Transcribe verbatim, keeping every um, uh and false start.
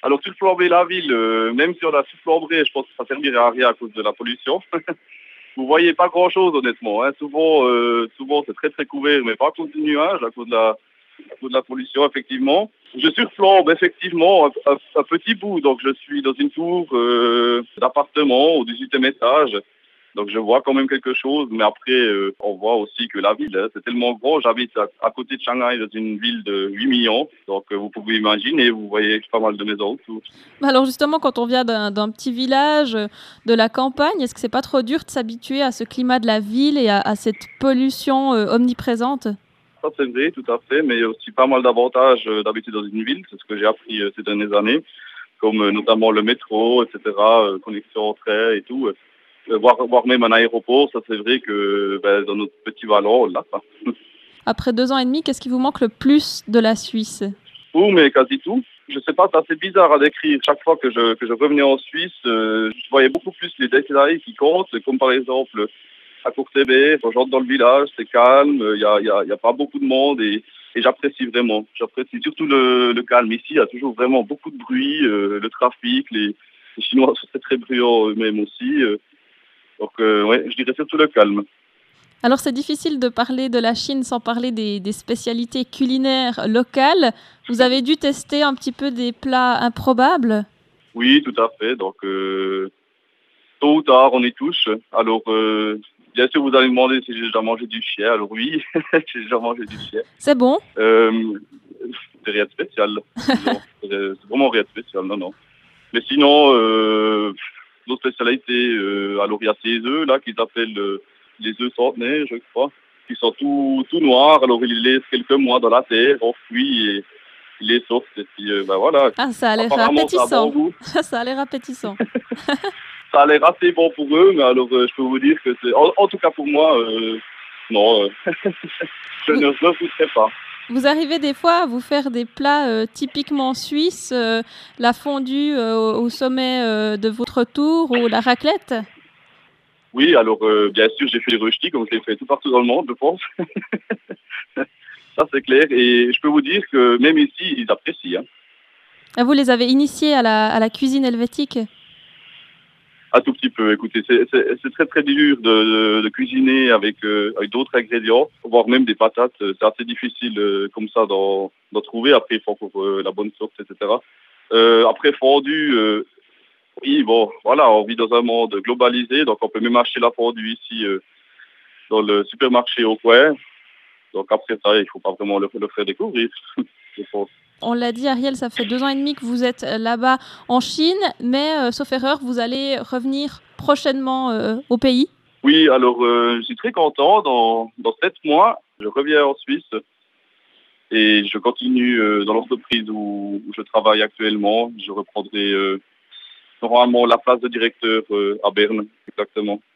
Alors, surplomber la ville, euh, même si on a surplombé, je pense que ça servirait à rien à cause de la pollution. Vous voyez pas grand-chose, honnêtement. Hein. Souvent, euh, souvent c'est très très couvert, mais pas à cause du nuage, à cause de la, à cause de la pollution, effectivement. Je surplombe effectivement un, un, un petit bout, donc je suis dans une tour euh, d'appartement au dix-huitième étage. Donc je vois quand même quelque chose, mais après euh, on voit aussi que la ville, hein, c'est tellement gros. J'habite à, à côté de Shanghai, dans une ville de huit millions, donc euh, vous pouvez imaginer, vous voyez pas mal de maisons autour. Alors justement, quand on vient d'un, d'un petit village, euh, de la campagne, est-ce que c'est pas trop dur de s'habituer à ce climat de la ville et à, à cette pollution euh, omniprésente? Ça c'est vrai, tout à fait, mais il y a aussi pas mal d'avantages euh, d'habiter dans une ville, c'est ce que j'ai appris euh, ces dernières années, comme euh, notamment le métro, et cetera, euh, connexion au train et tout. Euh, voire, voire même un aéroport, ça c'est vrai que ben, dans notre petit vallon, on l'a pas. Après deux ans et demi, qu'est-ce qui vous manque le plus de la Suisse? Tout, mais quasi tout. Je sais pas, c'est assez bizarre à décrire. Chaque fois que je, que je revenais en Suisse, euh, je voyais beaucoup plus les détails qui comptent, comme par exemple à Courthéber, quand j'entre dans le village, c'est calme, il n'y a, y a, y a pas beaucoup de monde et, et j'apprécie vraiment. J'apprécie surtout le, le calme. Ici, il y a toujours vraiment beaucoup de bruit, euh, le trafic, les, les Chinois sont très très bruyants eux-mêmes aussi. Euh, donc, euh, ouais, je dirais surtout le calme. Alors c'est difficile de parler de la Chine sans parler des, des spécialités culinaires locales. Vous avez dû tester un petit peu des plats improbables? Oui, tout à fait. Donc, euh, tôt ou tard, on y touche. Alors, euh, bien sûr, vous allez me demander si j'ai déjà mangé du chien. Alors oui, j'ai déjà mangé du chien. C'est bon? Euh, c'est rien de spécial, disons. C'est c'est vraiment rien de spécial, non, non. Mais sinon, euh, d'autres spécialités, euh, alors il y a ces œufs là qu'ils appellent euh, les œufs centenaires, je crois, qui sont tout, tout noirs. Alors ils les laissent quelques mois dans la terre, enfouis, et ils les sortent. Et puis euh, ben voilà, Ah, ça a l'air apparemment ça a bon appétissant. goût. Ça a l'air appétissant. Ça a l'air assez bon pour eux, mais alors euh, je peux vous dire que c'est, en, en tout cas pour moi, euh, non, euh, je Vous, ne regoutterai pas. vous arrivez des fois à vous faire des plats euh, typiquement suisses, euh, la fondue euh, au au sommet euh, de votre tour ou la raclette? Oui, alors euh, bien sûr, j'ai fait les rösti comme je l'ai fait tout partout dans le monde, je pense. Ça c'est clair. Et je peux vous dire que même ici, ils apprécient. Hein. Ah, vous les avez initiés à la, à la cuisine helvétique? Un tout petit peu. Écoutez, c'est c'est- c'est très très dur de, de- de cuisiner avec, euh, avec d'autres ingrédients, voire même des patates. C'est assez difficile euh, comme ça d'en d'en trouver. Après, il faut encore euh, la bonne sauce, et cetera. Euh, après, fondue, euh, oui, bon, voilà, on vit dans un monde globalisé, donc on peut même acheter la fondue ici euh, dans le supermarché au coin. Donc après ça, il faut pas vraiment le, le faire découvrir, je pense. On l'a dit, Ariel, ça fait deux ans et demi que vous êtes euh, là-bas en Chine, mais euh, sauf erreur, vous allez revenir prochainement euh, au pays. Oui, alors euh, je suis très content. Dans, dans sept mois, je reviens en Suisse et je continue euh, dans l'entreprise où, où je travaille actuellement. Je reprendrai euh, normalement la place de directeur euh, à Berne, exactement.